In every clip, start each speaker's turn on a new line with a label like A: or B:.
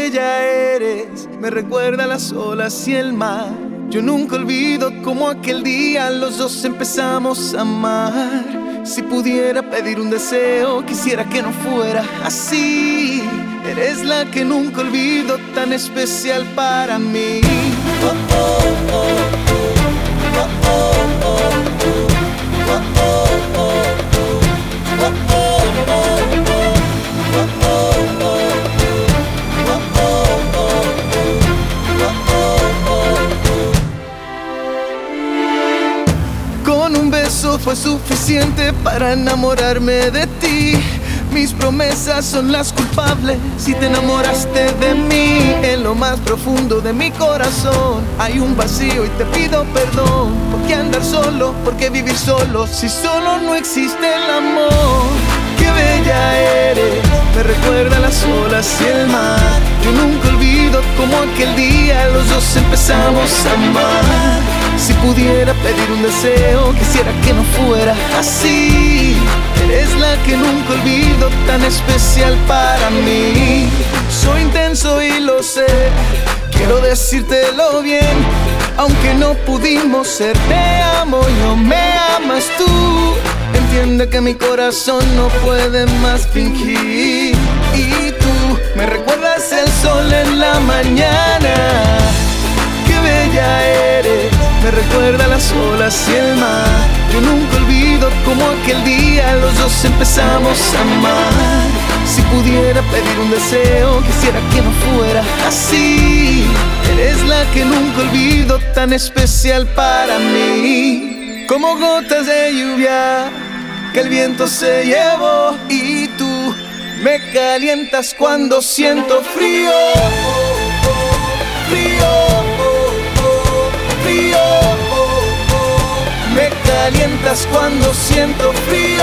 A: bella eres, me recuerda a las olas y el mar. Yo nunca olvido cómo aquel día los dos empezamos a amar. Si pudiera pedir un deseo, quisiera que no fuera así. Eres la que nunca olvido, tan especial para mí. Oh, oh, oh, oh, oh, oh, oh. Con un beso fue suficiente para enamorarme de ti. Mis promesas son las culpables si te enamoraste de mí. En lo más profundo de mi corazón hay un vacío y te pido perdón. ¿Por qué andar solo? ¿Por qué vivir solo? Si solo no existe el amor. Qué bella eres, me recuerda a las olas y el mar. Yo nunca olvido cómo aquel día los dos empezamos a amar. Si pudiera pedir un deseo, quisiera que no fuera así. Eres la que nunca olvido, tan especial para mí. Soy intenso y lo sé, quiero decírtelo bien. Aunque no pudimos ser, te amo yo, me amas tú. Entiende que mi corazón no puede más fingir. Y tú me recuerdas el sol en la mañana. Qué bella eres, me recuerda a las olas y el mar. Yo nunca olvido cómo aquel día los dos empezamos a amar. Si pudiera pedir un deseo, quisiera que no fuera así. Eres la que nunca olvido, tan especial para mí. Como gotas de lluvia que el viento se llevó. Y tú me calientas cuando siento frío. Me calientas cuando siento frío.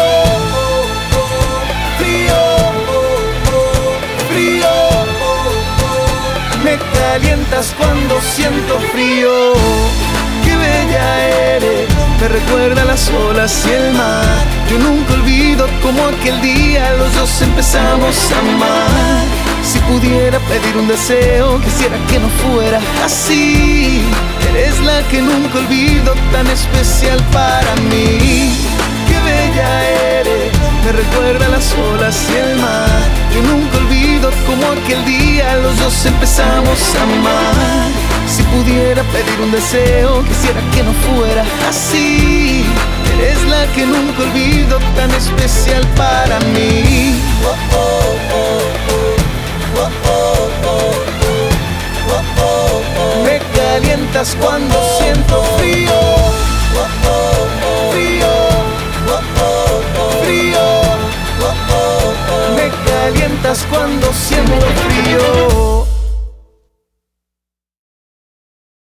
A: Me calientas cuando siento frío. Qué bella eres, me recuerda a las olas y el mar. Yo nunca olvido cómo aquel día los dos empezamos a amar. Si pudiera pedir un deseo, quisiera que no fuera así. Eres la que nunca olvido, tan especial para mí. Qué bella eres, me recuerda a las olas y el mar. Yo nunca olvido cómo aquel día los dos empezamos a amar. Si pudiera pedir un deseo, quisiera que no fuera así. Eres la que nunca olvido, tan especial para mí. Oh, oh, oh, oh, oh, oh, oh, oh, oh. Me calientas cuando siento frío. Oh, oh, oh, frío. Oh, oh, oh, frío. Oh, oh, oh. Me calientas cuando siento frío.